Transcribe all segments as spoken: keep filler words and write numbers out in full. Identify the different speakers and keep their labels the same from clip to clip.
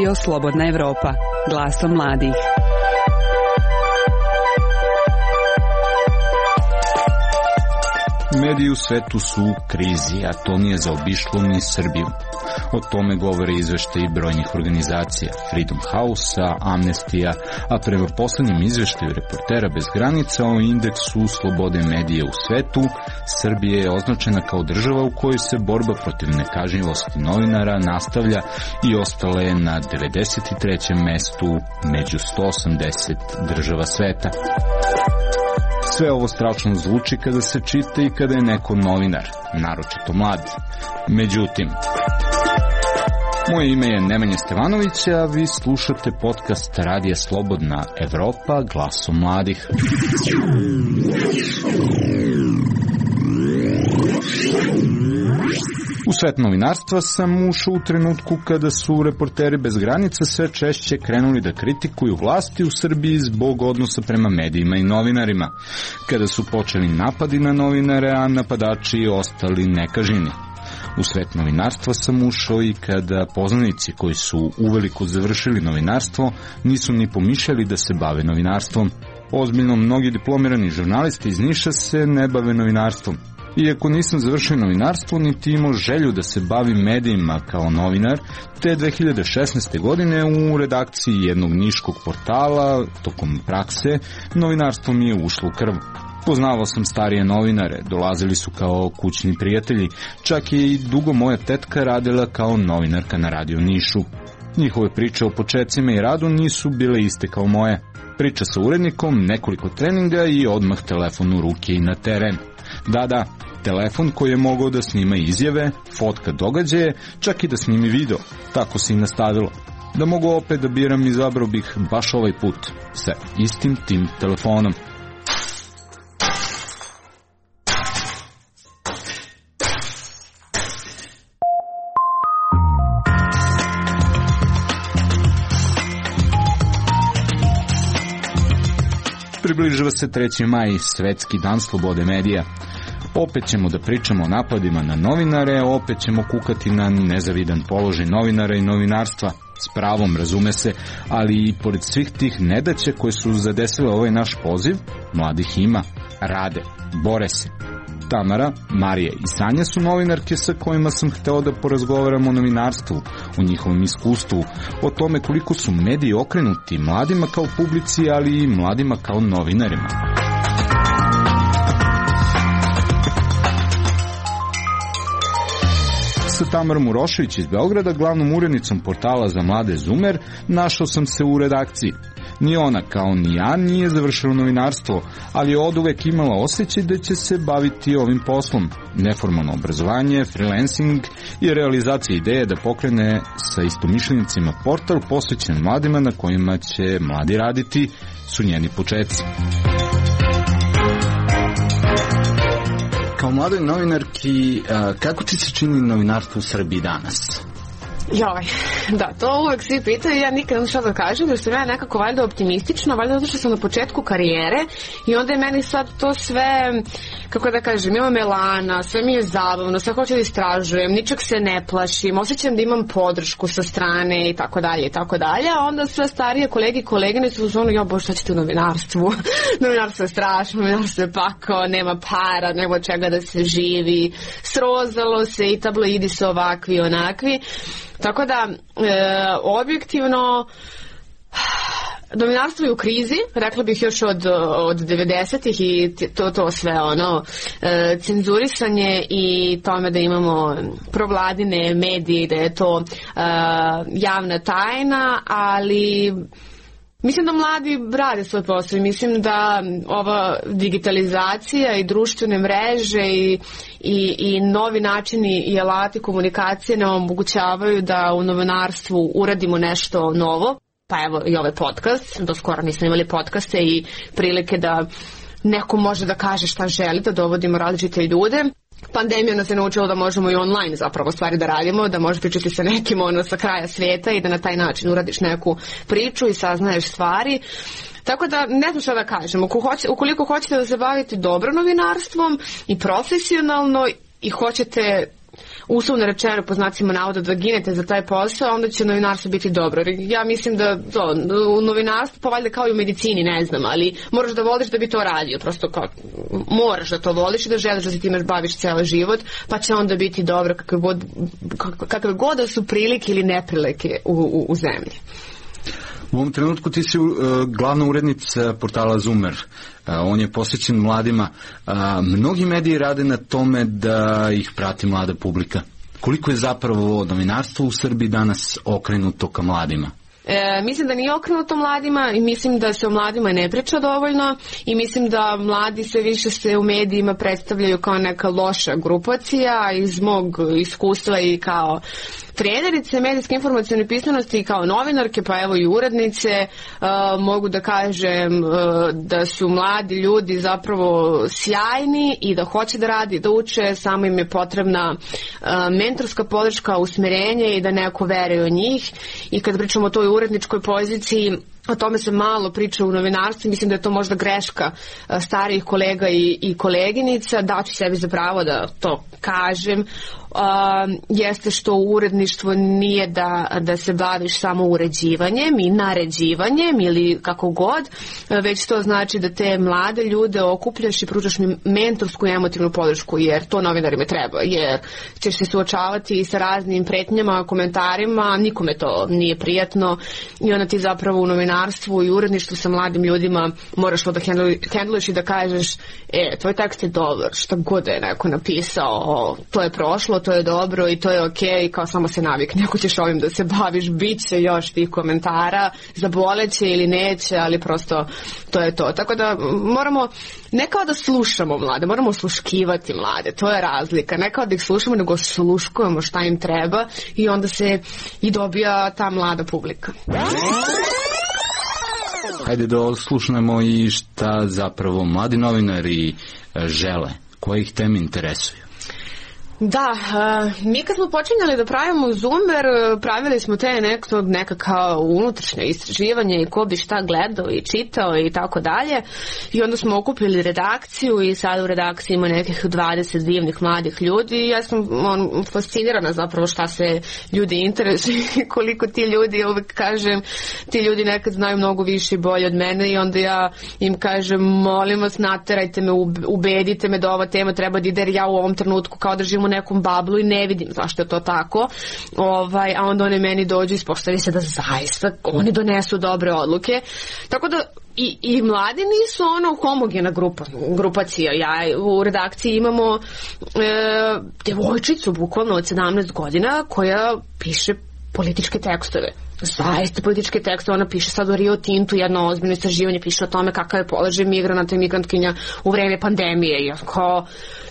Speaker 1: Radio Slobodna Evropa, glasom mladih.
Speaker 2: Mediji u svetu su u krizi, a to nije zaobišlo ni Srbiju. O tome govore izveštaji brojnih organizacija, Freedom House-a, Amnestija, a prema poslednjem izveštaju Reportera bez granica o indeksu slobode medija u svetu, Srbija je označena kao država u kojoj se borba protiv nekažnjivosti novinara nastavlja i ostala je na devedeset trećem mestu među sto osamdeset država sveta. Sve ovo strašno zvuči kada se čita i kada je neko novinar, naročito mlad. Međutim, moje ime je Nemanja Stevanović, a vi slušate podcast Radija Slobodna Evropa, glasom mladih. U svet novinarstva sam ušao u trenutku kada su Reporteri bez granica sve češće krenuli da kritikuju vlasti u Srbiji zbog odnosa prema medijima i novinarima, kada su počeli napadi na novinare, a napadači ostali nekažnjeni. U svet novinarstva sam ušao i kada poznanici koji su uveliko završili novinarstvo nisu ni pomišljali da se bave novinarstvom. Ozbiljno, mnogi diplomirani žurnalisti iz Niša se ne bave novinarstvom. Iako nisam završio novinarstvo, niti imao želju da se bavim medijima kao novinar, te dve hiljade šesnaeste. godine u redakciji jednog niškog portala, tokom prakse, novinarstvo mi je ušlo u krv. Poznavao sam starije novinare, dolazili su kao kućni prijatelji, čak je i dugo moja tetka radila kao novinarka na Radio Nišu. Njihove priče o početcima i radu nisu bile iste kao moje. Priča sa urednikom, nekoliko treninga i odmah telefon u ruke i na teren. Da, da, telefon koji je mogao da snima izjave, fotka događaje, čak i da snimi video. Tako se i nastavilo. Da mogu opet da biram, izabrao bih baš ovaj put, sa istim tim telefonom. Približava se treći maj, svetski dan slobode medija. Opet ćemo da pričamo o napadima na novinare, opet ćemo kukati na nezavidan položaj novinara i novinarstva. S pravom, razume se, ali i pored svih tih nedaća koje su zadesile ovaj naš poziv, mladih ima, rade, bore se. Tamara, Marija i Sanja su novinarke sa kojima sam hteo da porazgovaram o novinarstvu, o njihovom iskustvu, o tome koliko su mediji okrenuti mladima kao publici, ali i mladima kao novinarima. Sa Tamarom Urošević iz Beograda, glavnom urednicom portala za mlade Zumer, našao sam se u redakciji. Ni ona, kao ni ja, nije završila novinarstvo, ali je oduvek imala osjećaj da će se baviti ovim poslom. Neformalno obrazovanje, freelancing i realizacija ideje da pokrene sa istomišljenicima portal posvećen mladima na kojima će mladi raditi su njeni početci. Kao mladoj novinarki, kako ti se čini novinarstvo u Srbiji danas?
Speaker 3: Joj, da, to uvek svi pitaju, ja nikad ne znam šta da kažem, jer sam ja nekako valjda optimistična, valjda zato što sam na početku karijere i onda je meni sad to sve, kako da kažem, imam elana, sve mi je zabavno, sve hoću da istražujem, ničeg se ne plašim, osjećam da imam podršku sa strane i tako dalje i tako dalje, a onda sve starije kolege i kolegine su u zonu, jo bože, šta ćete u novinarstvu? Novinarstvo je strašno, novinarstvo je pakao, nema para, nema čega da se živi, srozalo se i tabloidi su ovakvi i onakvi. Tako da, e, objektivno, novinarstvo je u krizi, rekla bih još od, od devedesetih i to, to sve ono, e, cenzurisanje i tome da imamo provladine medije, da je to e, javna tajna, ali mislim da mladi rade svoj posao i mislim da ova digitalizacija i društvene mreže i, i, i novi načini i alati komunikacije nam omogućavaju da u novinarstvu uradimo nešto novo. Pa evo i ovaj podcast, do skoro nismo imali podcaste i prilike da neko može da kaže šta želi, da dovodimo različite ljude. Pandemija nas je naučila da možemo i online zapravo stvari da radimo, da možeš pričati sa nekim ono sa kraja svijeta i da na taj način uradiš neku priču i saznaješ stvari. Tako da ne znam šta da kažem, ukoliko hoćete da se bavite dobro novinarstvom i profesionalno i hoćete uslovno rečeno po znacima navoda da ginete za taj posao, onda će novinarstvo biti dobro. Ja mislim da to, u novinarstvu, pa valjda kao i u medicini, ne znam, ali moraš da voliš da bi to radio, prosto kao, moraš da to voliš i da želiš da se time baviš cijeli život, pa će onda biti dobro kakve god, kakve god da su prilike ili neprilike u, u, u zemlji.
Speaker 2: U ovom trenutku ti si uh, glavna urednica portala Zoomer. Uh, on je posvećen mladima. Uh, mnogi mediji rade na tome da ih prati mlada publika. Koliko je zapravo novinarstvo u Srbiji danas okrenuto ka mladima?
Speaker 3: E, mislim da nije okrenuto mladima i mislim da se o mladima ne priča dovoljno i mislim da mladi sve više se u medijima predstavljaju kao neka loša grupacija. Iz mog iskustva i kao trenerice medijske informacione pismenosti i kao novinarke, pa evo i urednice, uh, mogu da kažem uh, da su mladi ljudi zapravo sjajni i da hoće da radi, da uče, samo im je potrebna uh, mentorska podrška, usmerenje i da neko veruje u njih. I kad pričamo o toj uredničkoj poziciji, o tome se malo priča u novinarstvu, mislim da je to možda greška starijih kolega i, i koleginica, daću sebi za pravo da to kažem. Uh, jeste što uredništvo nije da, da se baviš samo uređivanjem i naređivanjem ili kako god, već to znači da te mlade ljude okupljaš i pružaš mi mentorsku i emotivnu podršku, jer to novinarima treba, jer ćeš se suočavati sa raznim pretnjama, komentarima, nikome to nije prijatno i onda ti zapravo u novinarstvu i uredništvu sa mladim ljudima moraš to da hendluješ i da kažeš, e, tvoj tekst je dobar, šta god je neko napisao, to je prošlo, to je dobro i to je okej, kao samo se navikni, ako ćeš ovim da se baviš, bit će još tih komentara, zaboleće ili neće, ali prosto to je to. Tako da moramo, ne kao da slušamo mlade, moramo osluškivati mlade, to je razlika, ne kao da ih slušamo, nego osluškujemo šta im treba i onda se i dobija ta mlada publika.
Speaker 2: Hajde da oslušnemo i šta zapravo mladi novinari žele, koje ih teme interesuju.
Speaker 3: Da, mi kad smo počinjali da pravimo Zoomer, pravili smo te nekako nekakav unutrašnje istraživanje i ko bi šta gledao i čitao i tako dalje. I onda smo okupili redakciju i sad u redakciji ima nekih dvadeset divnih mladih ljudi i ja sam on, fascinirana zapravo šta se ljudi interesuju i koliko ti ljudi, uvek kažem, ti ljudi nekad znaju mnogo više i bolje od mene i onda ja im kažem, molim vas, naterajte me, ubedite me da ova tema treba da ide, jer ja u ovom trenutku kao da živim u nekom bablu i ne vidim zašto je to tako, ovaj, a onda one meni dođu i ispostavi se da zaista oni donesu dobre odluke, tako da i, i mladi nisu ono homogena grupa, grupacija. Ja u redakciji imamo e, devojčicu bukvalno od sedamnaest godina koja piše političke tekstove. Zaista političke tekste, ona piše sad o Rio Tintu, jedno ozbiljno istraživanje, piše o tome kakav je položaj migranata i migrantkinja u vreme pandemije, ja kao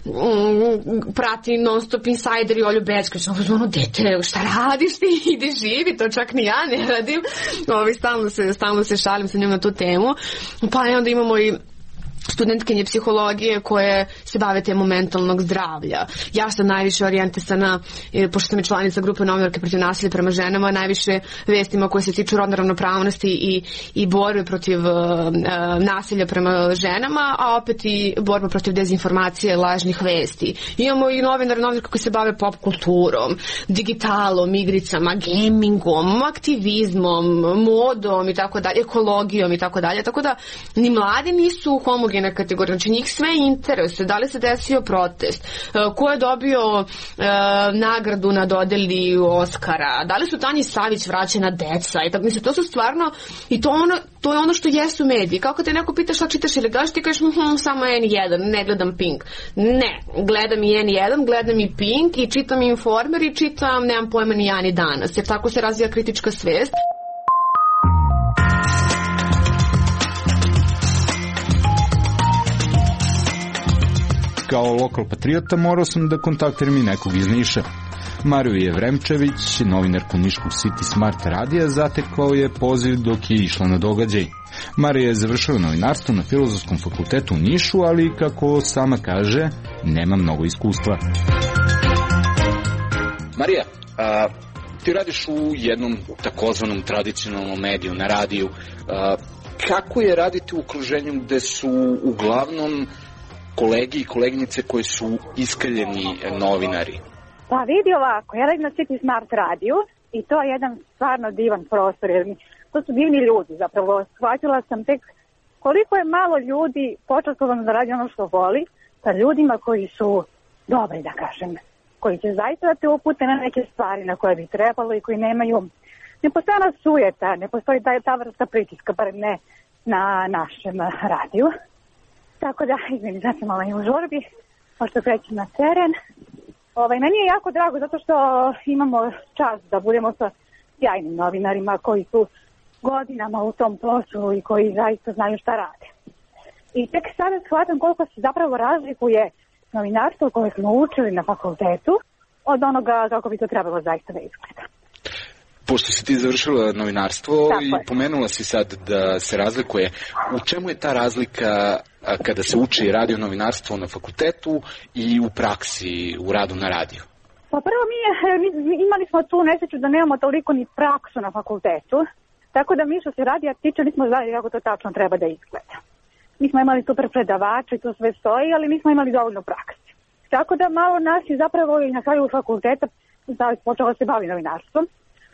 Speaker 3: mm, prati non stop Insider i Olju Bećković, ono, dete, šta radiš ti, idi živi, to čak ni ja ne radim, Ovi, stalno, se, stalno se šalim sa njom na tu temu, pa onda imamo i studentkinje psihologije koje se bave temom mentalnog zdravlja. Ja sam najviše orijentisana, pošto sam i članica grupe novinarke protiv nasilja prema ženama, najviše vestima koje se tiču rodne ravnopravnosti i, i borbe protiv uh, nasilja prema ženama, a opet i borba protiv dezinformacije, lažnih vesti. Imamo i novinar, novinarke koji se bave pop kulturom, digitalom, igricama, gamingom, aktivizmom, modom i tako dalje, ekologijom i tako dalje. Tako da ni mladi nisu homogeni na kategoriju, znači njih sve interesuje, da li se desio protest, ko je dobio e, nagradu na dodeli Oskara, da li su Tanji Savić vraćena deca i tako, mislim, to su stvarno i to, ono, to je ono što jesu mediji. Kako te neko pita šta čitaš ili gledaš, ti kažeš hm, samo en jedan, ne gledam Pink. Ne, gledam i en jedan, gledam i Pink i čitam Informer i čitam, nemam pojma ni ja ni danas, jer tako se razvija kritička svest.
Speaker 2: Kao lokal patriota morao sam da kontaktiram i nekog iz Niša. Mariju Jevremčević, novinarku niškog City Smart radija, zatekao je poziv dok je išla na događaj. Marija je završila novinarstvo na Filozofskom fakultetu u Nišu, ali, kako sama kaže, nema mnogo iskustva. Marija, a, ti radiš u jednom takozvanom tradicionalnom mediju, na radiju. A, kako je raditi u okruženju gde su uglavnom kolegi i koleginice koji su iskaljeni novinari?
Speaker 4: Pa vidi ovako, ja radim na City Smart radiju i to je jedan stvarno divan prostor, jer mi, to su divni ljudi zapravo. Shvatila sam tek koliko je malo ljudi počastovano da radi ono što voli, sa ljudima koji su dobri, da kažem, koji će zaista da te upute na neke stvari na koje bi trebalo i koji nemaju, ne postoji ona sujeta, ne postoji ta, ta vrsta pritiska, bar ne na našem radiju. Tako da, izvini, sad sam ovaj u žurbi, pošto krećem na teren. Ovaj, meni je jako drago zato što imamo čast da budemo sa sjajnim novinarima koji su godinama u tom poslu i koji zaista znaju šta rade. I tek sada shvatam koliko se zapravo razlikuje novinarstvo koje smo učili na fakultetu od onoga kako bi to trebalo zaista da izgleda.
Speaker 2: Pošto si ti završila novinarstvo
Speaker 4: Tako
Speaker 2: i
Speaker 4: je.
Speaker 2: pomenula si sad da se razlikuje, u čemu je ta razlika kada se uči radio novinarstvo na fakultetu i u praksi, u radu na radiju?
Speaker 4: Pa prvo mi, mi imali smo tu nesreću da nemamo toliko ni praksu na fakultetu, tako da mi što se radija tiče nismo znali kako to tačno treba da izgleda. Mi smo imali super predavače i to sve stoji, ali nismo imali dovoljno prakse. Tako da malo nas je zapravo i na kraju fakulteta počelo se bavi novinarstvom.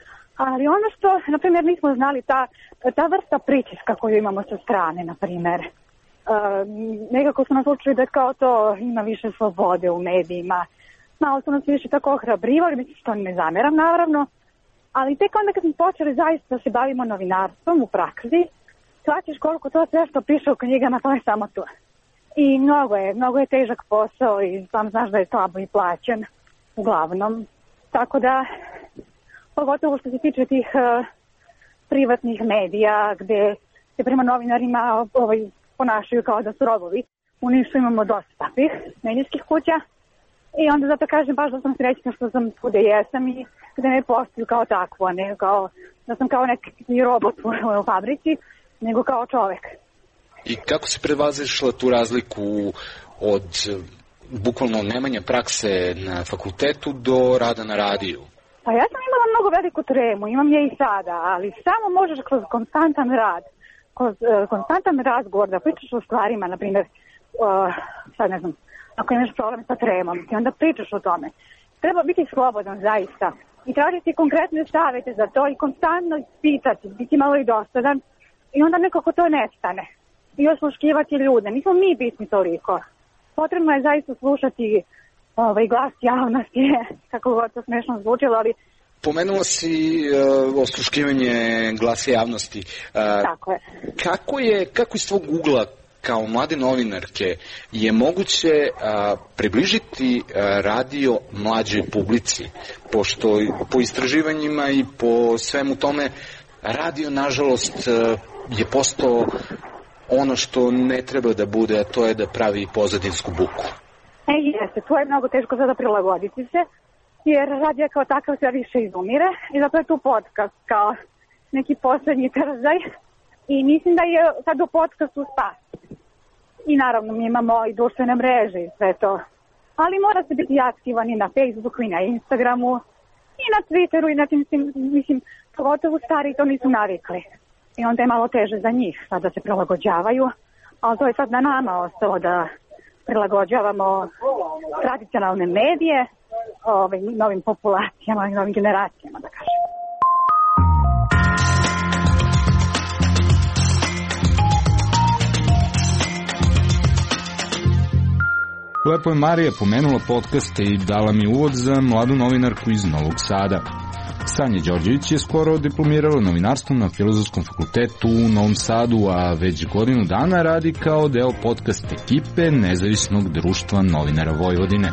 Speaker 4: Ali ono što, na primjer, nismo znali, ta, ta vrsta pritiska koju imamo sa strane, na primjer. Uh, nekako su nas učili da kao to ima više slobode u medijima. Malo su nas više tako ohrabrivali, mislim što ne zameram naravno. Ali tek onda kad smo počeli zaista da se bavimo novinarstvom u praksi, shvatiš koliko to sve što piše u knjigama, to je samo to. I mnogo je, mnogo je težak posao i sam znaš da je slabo i plaćen, uglavnom. Tako da, pogotovo što se tiče tih uh, privatnih medija gde se prema novinarima ovaj, ponašaju kao da su robovi. U Nišu imamo dosta takvih medijskih kuća i onda zato kažem baš da sam srećna što sam tu gde jesam i gde ne postoju kao takvo, a ne kao da sam kao neki robot u, u fabrici, nego kao čovek.
Speaker 2: I kako si prevazišla tu razliku od bukvalno nemanja prakse na fakultetu do rada na radiju?
Speaker 4: Pa ja sam imala mnogo veliku tremu, imam je i sada, ali samo možeš kroz konstantan rad, kroz uh, konstantan razgovor da pričaš o stvarima, na primjer, uh, sad ne znam, ako imaš problem sa tremom, ti onda pričaš o tome. Treba biti slobodan zaista i tražiti konkretne savete za to i konstantno pitati, biti malo i dosadan i onda nekako to nestane. I osluškivati ljude, nismo mi bitni toliko. Potrebno je zaista slušati ovaj glas javnosti, kako god to smešno zvučilo, ali...
Speaker 2: Pomenula si uh, osluškivanje glasa javnosti. Uh,
Speaker 4: Tako je.
Speaker 2: Kako je, kako iz tvog ugla kao mlade novinarke je moguće uh, približiti uh, radio mlađoj publici? Pošto po istraživanjima i po svemu tome radio, nažalost, uh, je postao ono što ne treba da bude, a to je da pravi pozadinsku buku.
Speaker 4: E, jeste, to je mnogo teško sada prilagoditi se, jer radija kao takav sve više izumire i zato je tu podcast kao neki poslednji trzaj i mislim da je sad u podcastu spas. I naravno mi imamo i društvene mreže i sve to, ali mora se biti aktivan i na Facebooku i na Instagramu i na Twitteru i na tim, mislim, pogotovo stari to nisu navikli. I onda je malo teže za njih sad da se prilagođavaju, ali to je sad na nama ostalo da prilagođavamo tradicionalne medije ovaj, novim populacijama i novim generacijama, da kažem.
Speaker 2: Lepo je Marija pomenula podcaste i dala mi uvod za mladu novinarku iz Novog Sada. Sanja Đorđević je skoro diplomirala novinarstvo na Filozofskom fakultetu u Novom Sadu, a već godinu dana radi kao deo podcast ekipe Nezavisnog društva novinara Vojvodine.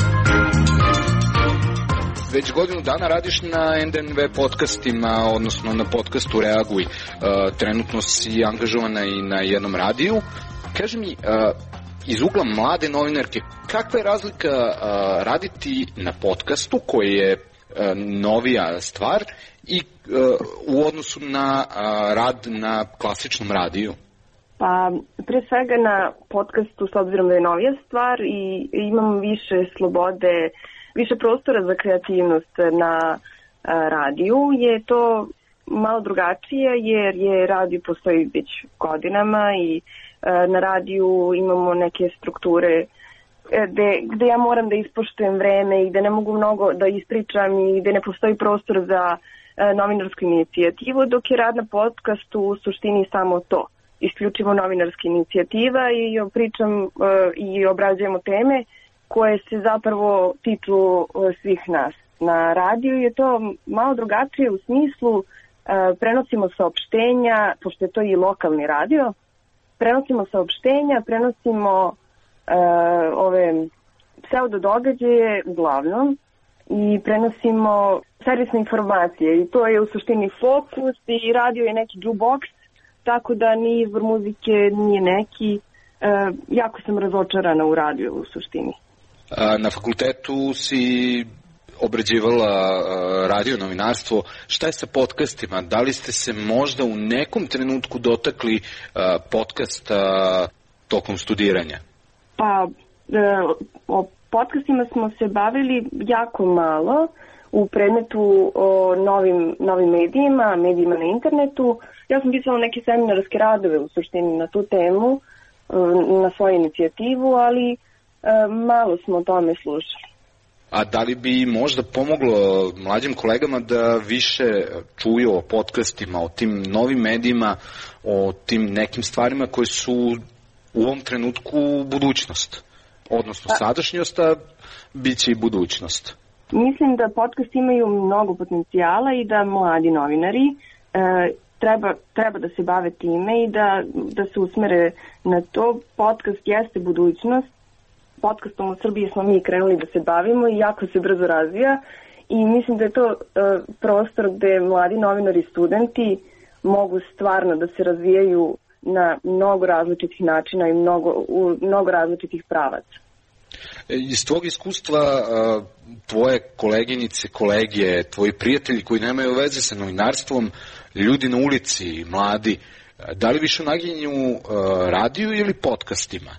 Speaker 2: Već godinu dana radiš na en de en ve podcastima, odnosno na podcastu Reaguj. Uh, trenutno si angažovana i na jednom radiju. Kaži mi, uh, iz ugla mlade novinarke, kakva je razlika uh, raditi na podcastu koji je novija stvar i uh, u odnosu na uh, rad na klasičnom radiju?
Speaker 5: Pa, pre svega na podcastu, s obzirom da je novija stvar i imam više slobode, više prostora za kreativnost na uh, radiju, je to malo drugačije jer je radio postoji već godinama i uh, na radiju imamo neke strukture gde, gde ja moram da ispoštujem vreme i gde ne mogu mnogo da ispričam i gde ne postoji prostor za e, novinarsku inicijativu, dok je rad na podcastu u suštini samo to. Isključivo novinarska inicijativa i pričam e, i obrađujemo teme koje se zapravo tiču e, svih nas. Na radiju je to malo drugačije u smislu e, prenosimo saopštenja, pošto je to i lokalni radio, prenosimo saopštenja, prenosimo e, ove pseudo događaje uglavnom i prenosimo servisne informacije i to je u suštini fokus i radio je neki jukebox, tako da ni izbor muzike nije neki. E, jako sam razočarana u radiju u suštini.
Speaker 6: A, na fakultetu si obrađivala radio novinarstvo. Šta je sa podcastima? Da li ste se možda u nekom trenutku dotakli podcasta tokom studiranja?
Speaker 5: Pa, o podcastima smo se bavili jako malo u predmetu o novim, novim medijima, medijima na internetu. Ja sam pisala neke seminarske radove u suštini na tu temu, na svoju inicijativu, ali malo smo o tome slušali.
Speaker 6: A da li bi možda pomoglo mlađim kolegama da više čuju o podcastima, o tim novim medijima, o tim nekim stvarima koje su u ovom trenutku budućnost? Odnosno sadašnjost, a bit će i budućnost.
Speaker 5: Mislim da podcast imaju mnogo potencijala i da mladi novinari e, treba, treba da se bave time i da, da se usmere na to. Podcast jeste budućnost. Podcastom u Srbiji smo mi krenuli da se bavimo i jako se brzo razvija i mislim da je to e, prostor gde mladi novinari i studenti mogu stvarno da se razvijaju na mnogo različitih načina i mnogo, u mnogo različitih pravaca.
Speaker 6: Iz tvog iskustva, tvoje koleginice, kolege, tvoji prijatelji koji nemaju veze sa novinarstvom, ljudi na ulici, mladi, da li više naginju radiju ili podcastima?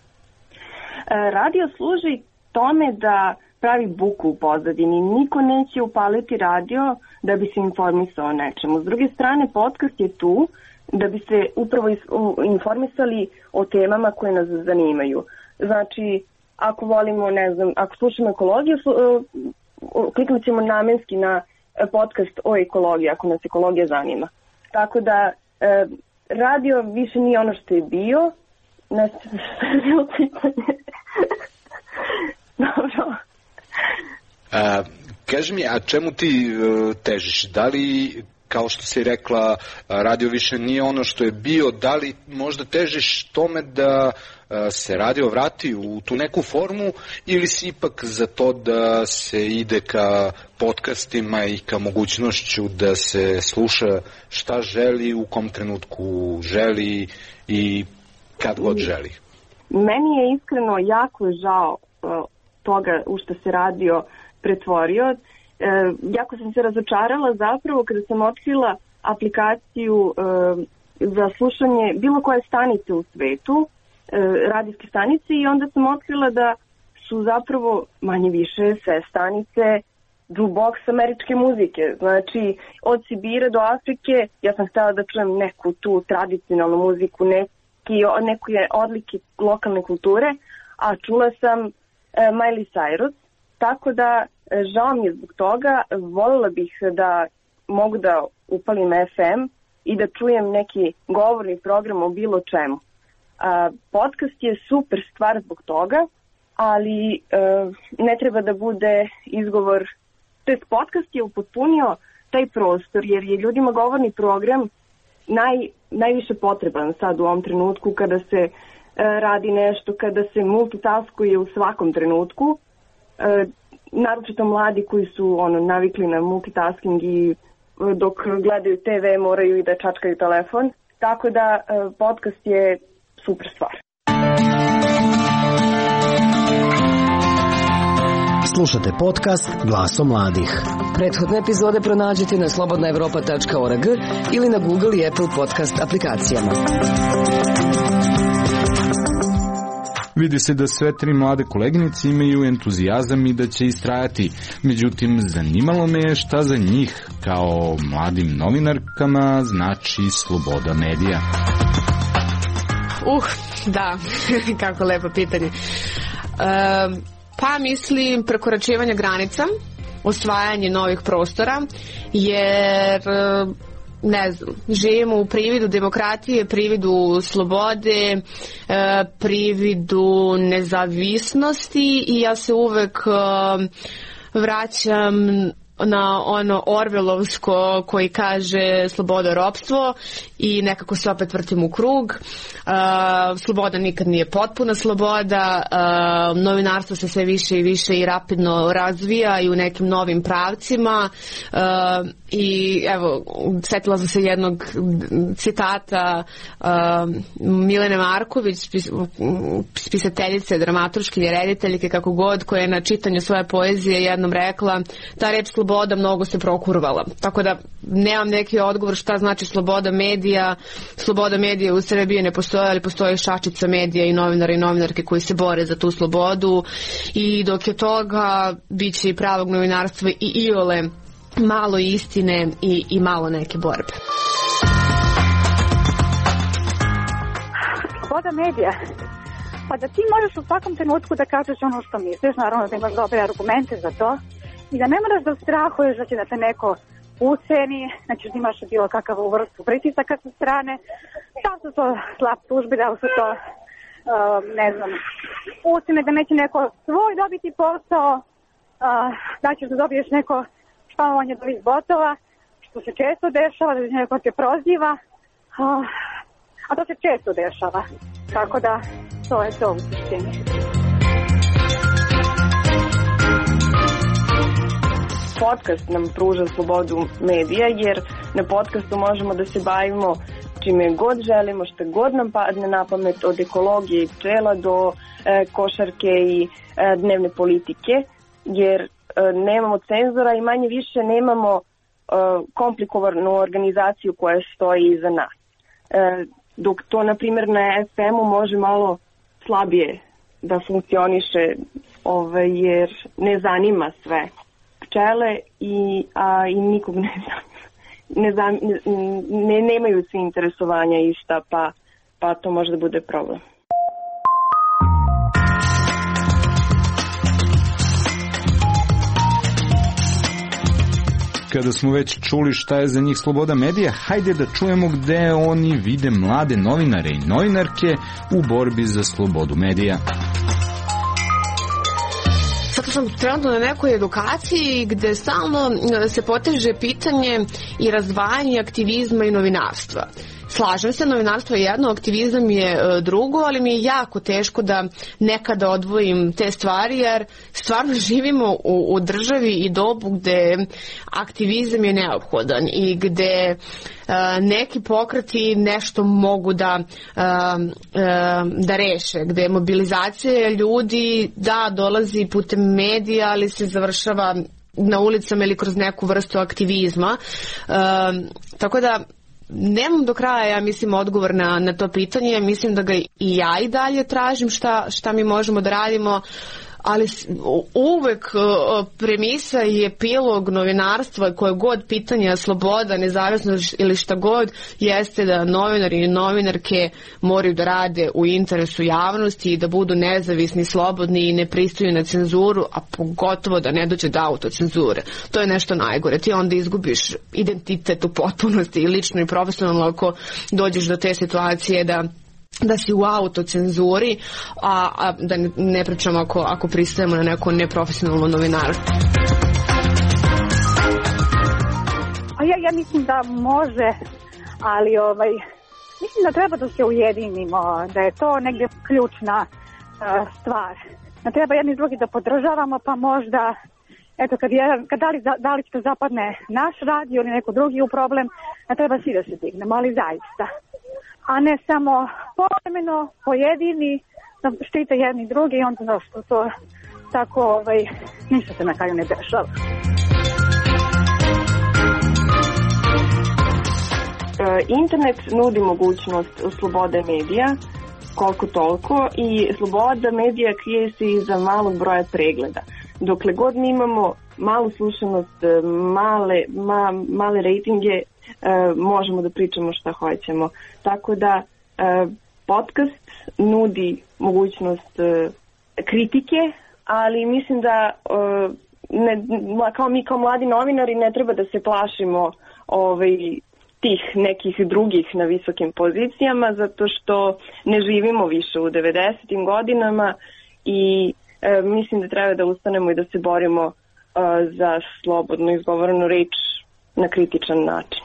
Speaker 5: Radio služi tome da pravi buku u pozadini. Niko neće upaliti radio da bi se informisao o nečemu. S druge strane, podcast je tu da bi se upravo informisali o temama koje nas zanimaju. Znači, ako volimo, ne znam, ako slušamo ekologiju, kliknut ćemo namenski na podcast o ekologiji, ako nas ekologija zanima. Tako da, radio više nije ono što je bio. Ne znam što je bilo pitanje. Dobro.
Speaker 6: A, kaži mi, a čemu ti uh, težiš? Da li, kao što si rekla, radio više nije ono što je bio, da li možda težiš tome da uh, se radio vrati u tu neku formu ili si ipak za to da se ide ka podcastima i ka mogućnošću da se sluša šta želi, u kom trenutku želi i kad god želi?
Speaker 5: Meni je iskreno jako žao uh, toga u što se radio pretvorio. E, jako sam se razočarala zapravo kada sam otkrila aplikaciju e, za slušanje bilo koje stanice u svetu, e, radijske stanice, i onda sam otkrila da su zapravo manje više sve stanice jukebox američke muzike. Znači, od Sibira do Afrike ja sam htjela da čujem neku tu tradicionalnu muziku, neki, neke odlike lokalne kulture, a čula sam e, Miley Cyrus. Tako da, žao mi je zbog toga, voljela bih da mogu da upalim F M i da čujem neki govorni program o bilo čemu. A, podcast je super stvar zbog toga, ali e, ne treba da bude izgovor. To jest, podcast je upotpunio taj prostor, jer je ljudima govorni program naj, najviše potreban sad u ovom trenutku kada se e, radi nešto, kada se multitaskuje u svakom trenutku. E, naročito mladi koji su ono navikli na multitasking i dok gledaju T V moraju i da čačkaju telefon. Tako da e, podcast je super stvar.
Speaker 7: Slušate podcast Glaso mladih.
Speaker 8: Prethodne epizode pronađite na slobodna evropa tačka org ili na Google i Apple podcast aplikacijama.
Speaker 2: Vidi se da sve tri mlade koleginice imaju entuzijazam i da će istrajati. Međutim, zanimalo me je šta za njih, kao mladim novinarkama, znači sloboda medija.
Speaker 3: Uh, da, kako lepo pitanje. Pa mislim prekoračivanje granica, osvajanje novih prostora, jer ne znam, živimo u prividu demokratije, prividu slobode, prividu nezavisnosti i ja se uvek vraćam na ono Orwellovsko koji kaže sloboda ropstvo i nekako se opet vrtim u krug. Uh, sloboda nikad nije potpuna sloboda, uh, novinarstvo se sve više i više i rapidno razvija i u nekim novim pravcima uh, i evo, setila sam se jednog citata uh, Milene Marković, pis, pisateljice, dramaturškinje, rediteljke, kako god, koja je na čitanju svoje poezije jednom rekla, ta reč sloboda mnogo se prokurvala. Tako da nemam neki odgovor šta znači sloboda medija. Sloboda medija u Srbiji ne postoji, ali postoji šačica medija i novinara i novinarke koji se bore za tu slobodu i dok je toga bit će i pravog novinarstva i iole malo istine i, i malo neke borbe.
Speaker 4: Sloboda medija. Pa da ti možeš u svakom trenutku da kažeš ono što misliš, naravno da imaš dobre argumente za to i da ne moraš da strahuješ da će da te neko uceni, znači da imaš bilo kakav vrstu pritisaka sa strane, da su to slab tužbi, da su to, uh, ne znam, ucene da neće neko svoj dobiti posao, uh, da ćeš da dobiješ neko špamovanje od ovih botova, što se često dešava, da neko te proziva, uh, a to se često dešava, tako da to je to u suštini.
Speaker 5: Podcast nam pruža slobodu medija, jer na podcastu možemo da se bavimo čime god želimo, što god nam padne na pamet, od ekologije i pčela do e, košarke i e, dnevne politike, jer e, nemamo cenzora i manje više nemamo e, komplikovanu organizaciju koja stoji iza nas. E, dok to, na primjer, na F M-u može malo slabije da funkcioniše, ovaj, jer ne zanima sve pčele i, a, i nikog ne znam, ne, znam, ne nemaju svi interesovanja ista, pa, pa to može da bude problem.
Speaker 2: Kada smo već čuli šta je za njih sloboda medija, hajde da čujemo gde oni vide mlade novinare i novinarke u borbi za slobodu medija.
Speaker 3: Sad sam trenutno na nekoj edukaciji gde stalno se poteže pitanje i razdvajanje aktivizma i novinarstva. Slažem se, novinarstvo je jedno, aktivizam je drugo, ali mi je jako teško da nekada odvojim te stvari, jer stvarno živimo u, u državi i dobu gde aktivizam je neophodan i gde uh, neki pokreti nešto mogu da, uh, uh, da reše, gde mobilizacija ljudi da dolazi putem medija, ali se završava na ulicama ili kroz neku vrstu aktivizma. Uh, tako da nemam do kraja, ja mislim, odgovor na, na to pitanje. Mislim da ga i ja i dalje tražim šta, šta mi možemo da radimo, ali uvek premisa i epilog novinarstva, koje god pitanja, sloboda, nezavisnost ili šta god, jeste da novinari i novinarke moraju da rade u interesu javnosti i da budu nezavisni, slobodni i ne pristaju na cenzuru, a pogotovo da ne dođe do autocenzure. To je nešto najgore. Ti onda izgubiš identitet u potpunosti i lično i profesionalno ako dođeš do te situacije da da si u autocenzuri, a, a da ne, ne pričamo ako, ako pristajemo na neko neprofesionalno novinarstvo.
Speaker 4: A ja, ja mislim da može, ali ovaj, mislim da treba da se ujedinimo, da je to negdje ključna uh, stvar. Da treba jedni drugi da podržavamo, pa možda, eto, kad, je, kad da li, da li će zapadne naš radio ili neko drugi u problem, da treba svi da se dignemo, ali zaista. A ne samo povremeno, pojedini, da štite jedni drugi i onda zašto to tako, ovaj, ništa se na kraju ne dešava.
Speaker 5: Internet nudi mogućnost slobode medija, koliko toliko, i sloboda medija krije se iza malog broja pregleda. Dokle god mi imamo malu slušanost, male, ma, male rejtinge, E, možemo da pričamo šta hoćemo. Tako da e, podcast nudi mogućnost e, kritike, ali mislim da uh, ne, kao mi kao mladi novinari ne treba da se plašimo ovaj, tih nekih drugih na visokim pozicijama, zato što ne živimo više u devedesetim godinama i e, mislim da treba da ustanemo i da se borimo e, za slobodno izgovorenu reč na kritičan način.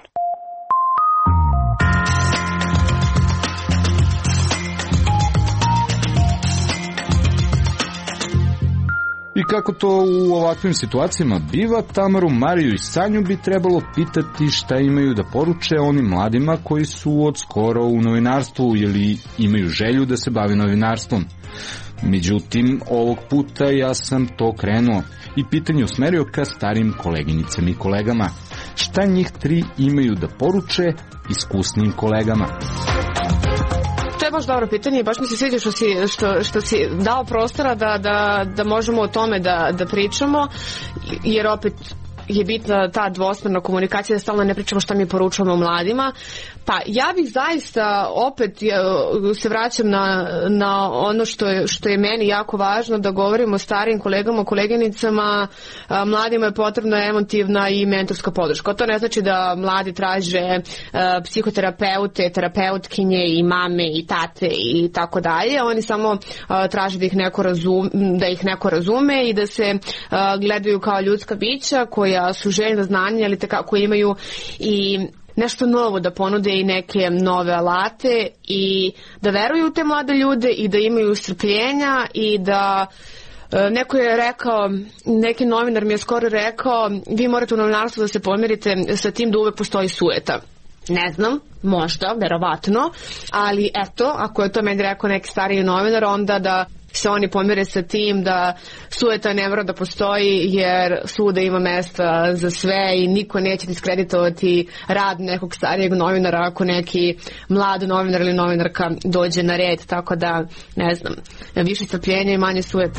Speaker 2: I kako to u ovakvim situacijama biva, Tamaru, Mariju i Sanju bi trebalo pitati šta imaju da poruče onim mladima koji su od skoro u novinarstvu ili imaju želju da se bave novinarstvom. Međutim, ovog puta ja sam to krenuo i pitanje usmerio ka starim koleginicama i kolegama. Šta njih tri imaju da poruče iskusnim kolegama?
Speaker 3: To je baš dobro pitanje i baš mi se sviđa što si, što, što si dao prostora da, da, da možemo o tome da, da pričamo, jer opet je bitna ta dvosmerna komunikacija, da stalno ne pričamo šta mi poručujemo mladima. Pa ja bih zaista opet ja, se vraćam na, na ono što je, što je meni jako važno, da govorimo o starijim kolegama, koleginicama. A, mladima je potrebna emotivna i mentorska podrška. To ne znači da mladi traže a, psihoterapeute, terapeutkinje i mame i tate i tako dalje. Oni samo a, traže da ih neko razume, da ih neko razume i da se a, gledaju kao ljudska bića koja su željna znanja, ali tako koji imaju i nešto novo da ponude i neke nove alate i da veruju u te mlade ljude i da imaju strpljenja i da e, neko je rekao, neki novinar mi je skoro rekao, vi morate u novinarstvu da se pomirite sa tim da uvek postoji sueta. Ne znam, možda, verovatno, ali eto, ako je to meni rekao neki stariji novinar, onda da se oni pomire sa tim da sueta ne mora da postoji, jer svuda ima mesta za sve i niko neće diskreditovati rad nekog starijeg novinara ako neki mlad novinar ili novinarka dođe na red, tako da ne znam, više strpljenja i manje sueta.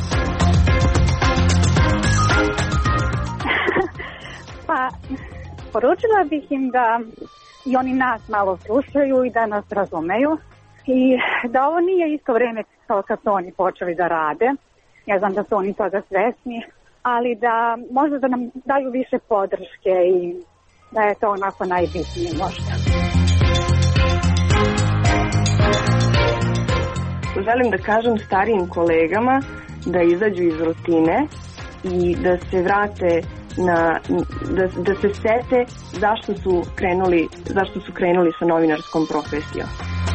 Speaker 4: Pa, poručila bih im da i oni nas malo slušaju i da nas razumeju i da ovo nije isto vreme kao kad su oni počeli da rade. Ja znam da su oni toga svesni, ali da možda da nam daju više podrške i da je to onako najbitnije možda.
Speaker 5: Želim da kažem starijim kolegama da izađu iz rutine i da se vrate na, da, da se sete zašto su krenuli, zašto su krenuli sa novinarskom profesijom.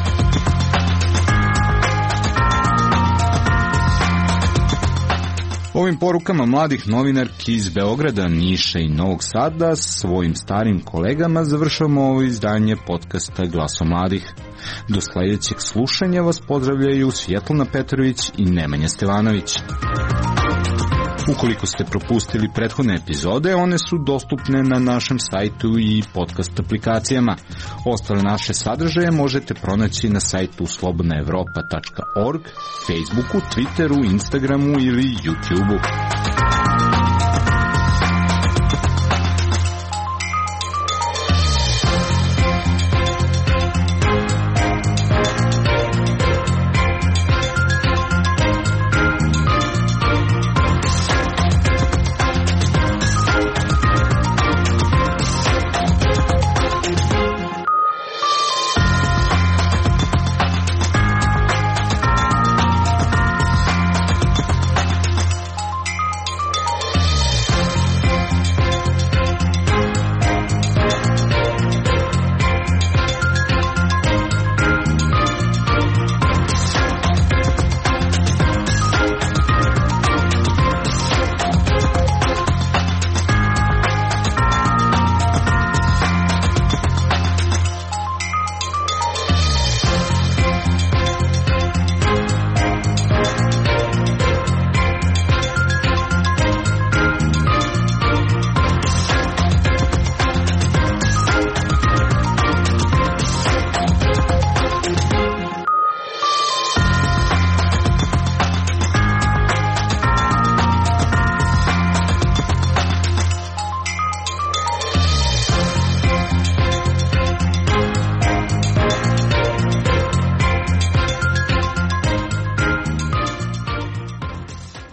Speaker 2: Ovim porukama mladih novinarki iz Beograda, Niša i Novog Sada svojim starim kolegama završavamo ovo izdanje podcasta Glaso mladih. Do sledećeg slušanja vas pozdravljaju Svjetlana Petrović i Nemanja Stevanović. Ukoliko ste propustili prethodne epizode, one su dostupne na našem sajtu i podcast aplikacijama. Ostale naše sadržaje možete pronaći na sajtu slobodna evropa tačka org, Facebooku, Twitteru, Instagramu ili YouTubeu.